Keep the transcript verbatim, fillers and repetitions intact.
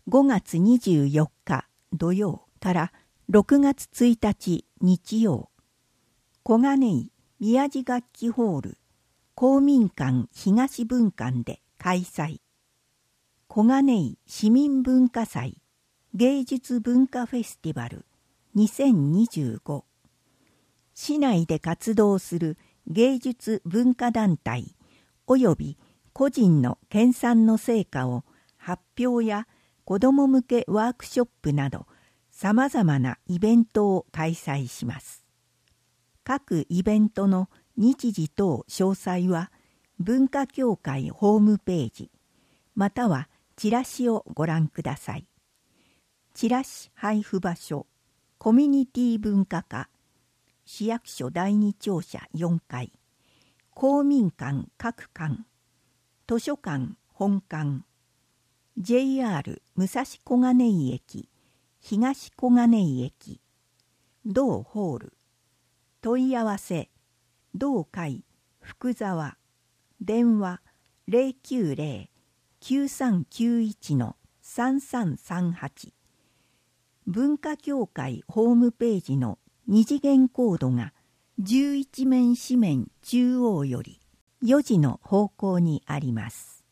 ごがつにじゅうよっか土曜からろくがつついたち日曜、小金井宮地楽器ホール公民館東分館で開催。小金井市民文化祭芸術文化フェスティバルにせんにじゅうご。市内で活動する芸術文化団体および個人の研鑽の成果を発表や子ども向けワークショップなどさまざまなイベントを開催します。各イベントの日時等詳細は文化協会ホームページまたはチラシをご覧ください。チラシ配布場所コミュニティ文化課市役所だいに庁舎よんかい、公民館各館、図書館本館、ジェイアール 武蔵小金井駅東小金井駅、同ホール、問い合わせ同会福沢、電話 ゼロきゅうゼロ きゅうさんきゅういち さんさんさんはち、文化協会ホームページの二次元コードがじゅういちめん紙面中央よりよじの方向にあります。